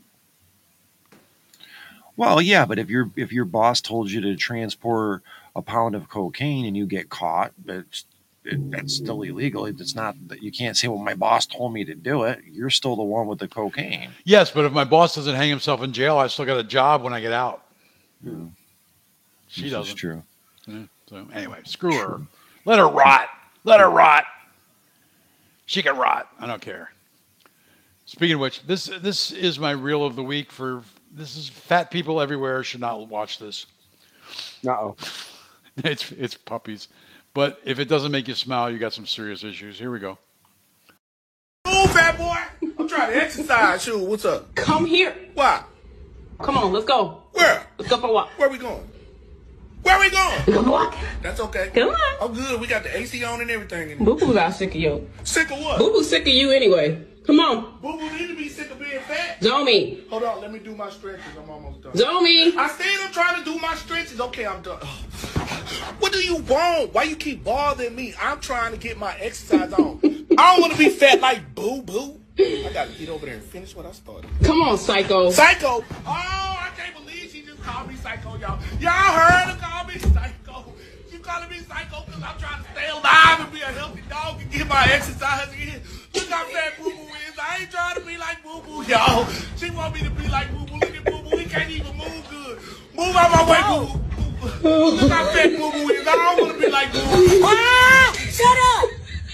Well, yeah, but if your boss told you to transport a pound of cocaine and you get caught, that's still illegal. It's not that you can't say, "Well, my boss told me to do it." You're still the one with the cocaine. Yes, but if my boss doesn't hang himself in jail, I still got a job when I get out. She doesn't. That's true. Yeah, so anyway, screw her. Let her rot. Let her rot. She can rot. I don't care. Speaking of which, this is my reel of the week for. This is fat people everywhere should not watch this. Uh-oh. It's puppies. But if it doesn't make you smile, you got some serious issues. Here we go. Move, fat boy. I'm trying to exercise. Shoot, what's up? Come here. Why? Come on, let's go. Where? Let's go for a walk. Where we going? Where we going? We gonna walk. That's okay. Come on. I'm good. We got the AC on and everything. Boo Boo got sick of you. Sick of what? Boo Boo sick of you anyway. Come on. Boo Boo need to be sick of being fat. Zomi. Hold on, let me do my stretches. I'm almost done. Zomi. I said I'm trying to do my stretches. Okay, I'm done. What do you want? Why you keep bothering me? I'm trying to get my exercise on. I don't want to be fat like Boo Boo. I gotta get over there and finish what I started. Come on, Psycho. Psycho. Oh, I can't believe she just called me Psycho, y'all. Y'all heard her call me Psycho. She calling me Psycho because I'm trying to stay alive and be a healthy dog and get my exercise in. Look how fat Boo Boo is. I ain't trying to be like Boo Boo, y'all. She want me to be like Boo Boo. Look at Boo Boo. He can't even move good. Move out my way, Boo Boo. Look how fat Boo Boo is. I don't want to be like Boo Boo. Ah, shut up.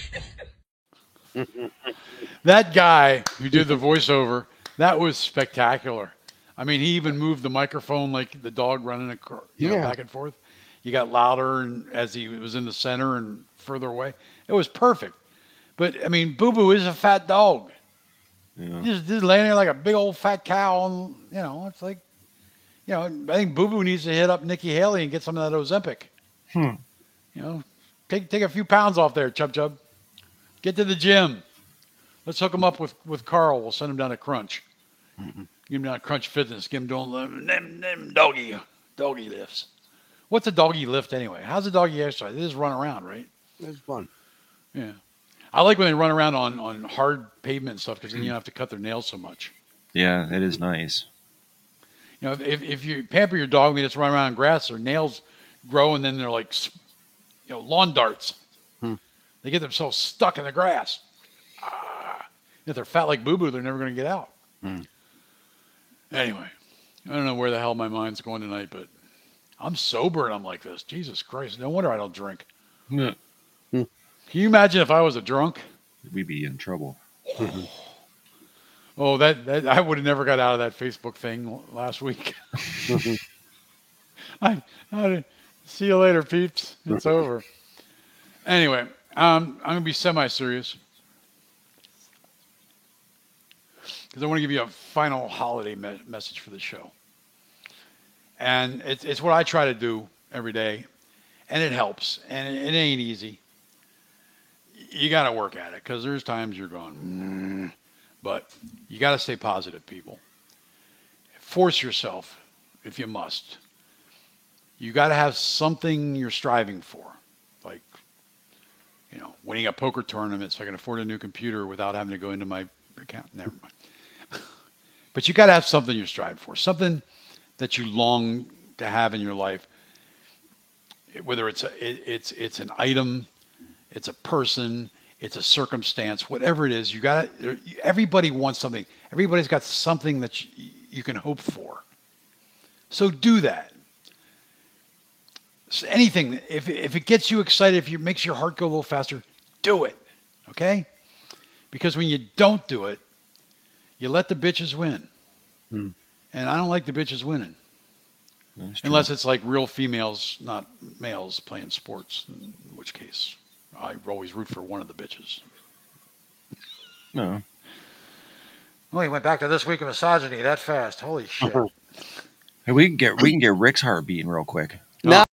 That guy who did the voiceover, that was spectacular. I mean, he even moved the microphone like the dog running back and forth. He got louder and as he was in the center and further away. It was perfect. But, I mean, Boo Boo is a fat dog. Yeah. Just laying there like a big old fat cow. And, it's like, I think Boo Boo needs to hit up Nikki Haley and get some of that Ozempic. Take a few pounds off there, Chub Chub. Get to the gym. Let's hook him up with Carl. We'll send him down to Crunch. Mm-hmm. Get him down to Crunch Fitness. Get him doing them doggy lifts. What's a doggy lift anyway? How's a doggy exercise? They just run around, right? It's fun. Yeah. I like when they run around on hard pavement and stuff because then you don't have to cut their nails so much. Yeah, it is nice. If you pamper your dog and they just run around in grass, their nails grow and then they're like, lawn darts. They get themselves stuck in the grass. If they're fat like Boo Boo, they're never going to get out. Anyway, I don't know where the hell my mind's going tonight, but I'm sober and I'm like this. Jesus Christ. No wonder I don't drink. Yeah. Can you imagine if I was a drunk? We'd be in trouble. Oh, that I would have never got out of that Facebook thing last week. I see you later, peeps. It's over. Anyway, I'm going to be semi-serious because I want to give you a final holiday message for the show. And it's what I try to do every day, and it helps. And it ain't easy. You got to work at it because there's times you're going, but you got to stay positive, people. Force yourself if you must. You got to have something you're striving for, like, winning a poker tournament so I can afford a new computer without having to go into my account. Never mind. But you got to have something you're striving for, something that you long to have in your life. Whether it's an item, it's a person, it's a circumstance, whatever it is, everybody wants something. Everybody's got something that you can hope for. So do that. So anything, if it gets you excited, if it makes your heart go a little faster, do it. Okay? Because when you don't do it, you let the bitches win. And I don't like the bitches winning. Unless it's like real females, not males playing sports, in which case I always root for one of the bitches. No. Well, he went back to this week of misogyny that fast. Holy shit. Hey, we can get Rick's heart beating real quick. No.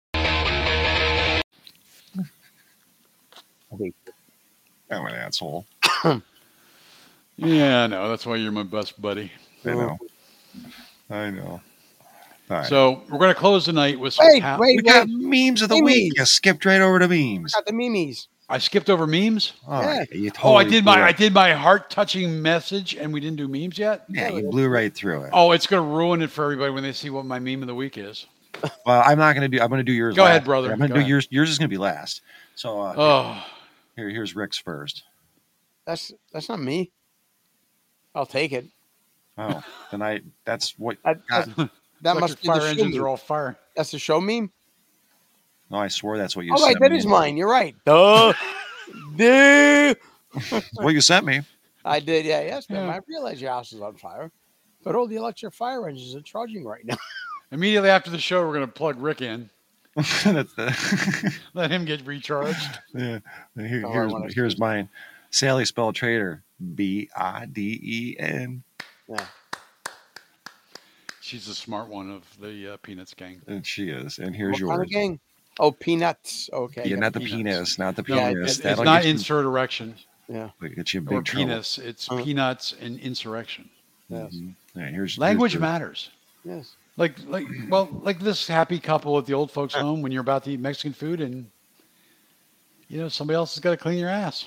I'm an asshole. Yeah, I know. That's why you're my best buddy. I know. Right. So we're going to close tonight with some we got memes of the week. You skipped right over to memes. Got the memes. I skipped over memes. Oh, Yeah. you totally I did my heart touching message, and we didn't do memes yet. Yeah, you blew right through it. Oh, it's going to ruin it for everybody when they see what my meme of the week is. Well, I'm not going to do. I'm going to do yours. Go last. ahead, brother. I'm going Go to do ahead. yours. Yours is going to be last. So here's Rick's first. That's not me. I'll take it. Oh, then that's what. That must be fire the show engines meme. are all fire. That's the show meme. No, I swore that's what you. Oh, right, sent that me. is mine. You're right. Duh. Duh. Well, you sent me. I did. Yeah. Yes, man. Yeah. I realize your house is on fire, but all the electric fire engines are charging right now. Immediately after the show, we're going to plug Rick in. That's the. Let him get recharged. Yeah. Here's mine. Sally spelled traitor. Biden. Yeah. She's the smart one of the Peanuts gang. And she is. And here's What yours. kind of gang? Oh, Peanuts. Okay. Yeah, not the penis, not the No, penis. it's not insurrection. Yeah. Get you a Or big trouble. penis. It's peanuts and insurrection. Yes. Yeah, here's Language yours. matters. Yes. Like this happy couple at the old folks' home when you're about to eat Mexican food and somebody else has got to clean your ass.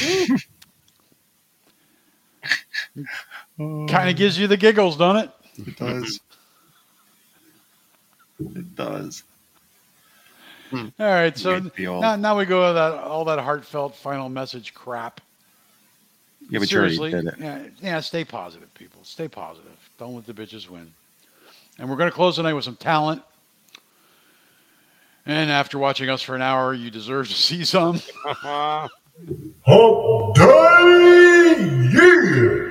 Kind of gives you the giggles, don't it? It does. It does. All right, so now we go to all that heartfelt final message crap. Yeah, but seriously, you already did it. Yeah, stay positive, people. Stay positive. Don't let the bitches win. And we're going to close tonight with some talent. And after watching us for an hour, you deserve to see some. Hump Day, yeah!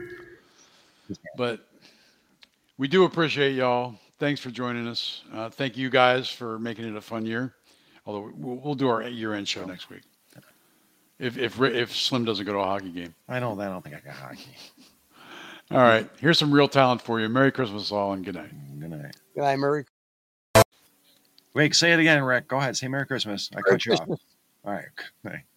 But we do appreciate y'all. Thanks for joining us. Thank you guys for making it a fun year. Although we'll do our year-end show next week. If Slim doesn't go to a hockey game. I don't think I got hockey. All right. Here's some real talent for you. Merry Christmas all and good night. Good night. Good night, Merry. Wait, say it again, Rick. Go ahead. Say Merry Christmas. I cut you off. All right.